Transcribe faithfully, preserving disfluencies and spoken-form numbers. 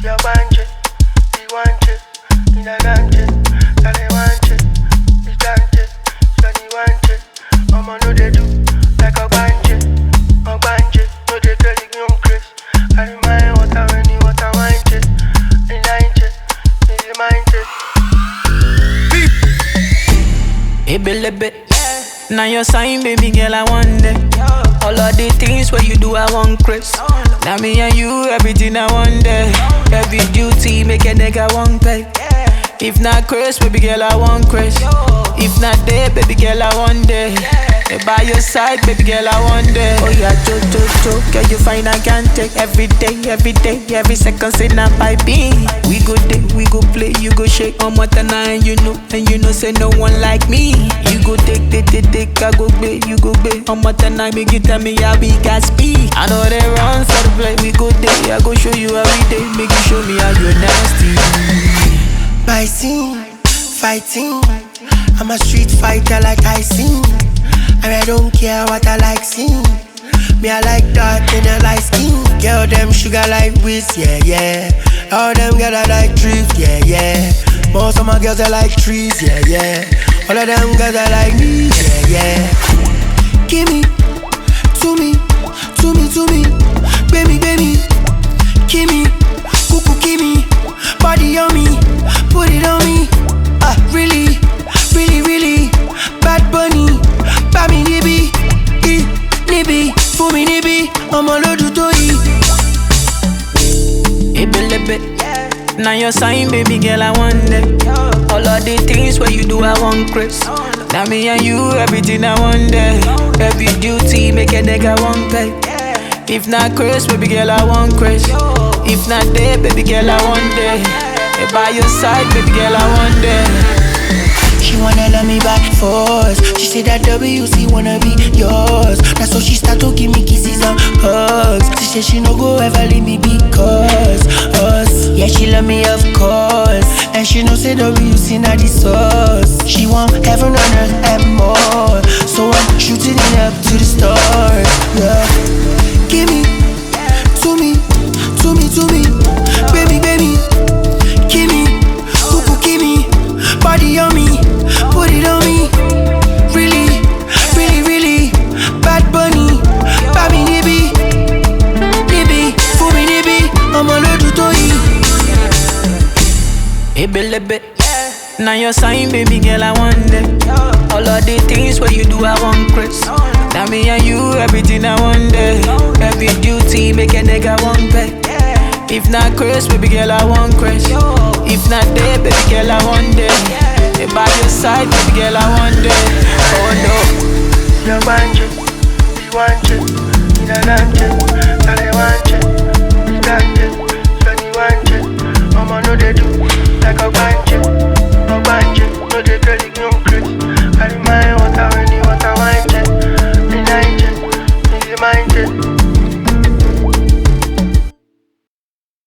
You want it, you want it, you don't want it, and they want it, you want it, so you want it. Mama know they do like a banjit, a banjit. No they tell you young Chris. I remind what I when you what I want it, you like it, you mind it. Hey, baby, now your sign, baby girl, I want it. All of the things where you do, I want Chris. Now me and you, everything I want there. Every duty, make a nigga want pay. If not Chris, baby girl, I want Chris. If not there, baby girl, I want there. By your side, baby girl, I want there. Oh yeah, jo jo jo, girl you fine, I can't take. Every day, every day, every second, say not by me. We go day, we go play, you go shake on what and I, you know, and you know, say no one like me. You go take, take, take, take, I go pay, you go pay. On what and I, make you tell me how we got speed. I know they run for the play, we go day, I go show you every day, make you show me how you're nasty. My scene, fighting, I'm a street fighter like Tyson. And I don't care what I like seeing. Me I like dark and I like skin. Girl them sugar like whiz, yeah, yeah. All them girls I like drift, yeah, yeah. Most of my girls I like trees, yeah, yeah. All of them girls I like me, yeah, yeah. Give me, to me, to me, to me. Baby, baby, give me, cuckoo, give me. Body on me, put it on me. Ah, really, really, really. Bad bunny. Bami nibi, i, nibi, fumi nibi, I'ma load you to eat. Hey, baby, now your sign, baby girl, I want it. All of the things where you do, I want Chris. Now me and you, everything I want there. Every duty, make a nigga want pay. If not Chris, baby girl, I want Chris. If not there, baby girl, I want there. By your side, baby girl, I want there. She wanna love me back force. She said that W C wanna be yours. That's so she start to give me kisses and hugs. She said she no go ever leave me because us. Yeah, she love me of course. And she know say W C not the source. She want heaven on earth and more. So I'm shooting it up to the stars. Yeah. Give me, to me, to me, to me. Baby, baby, give me, cuckoo, give me. Body on me. Put it on me, really, really, really. Bad bunny, Bami nibi, nibi, fumi nibi, I'ma load you to eat. Hey, baby, now your sign, baby girl, I want it. All of the things where you do, I want Chris. Now me and you, everything I want there. Every duty, make a nigga want pay. If not Chris, baby girl, I want Chris. If not there, baby girl, I want there. By your side, baby girl, I want it. Oh no. You want it, you want it, you don't want it, and I want it, you want it.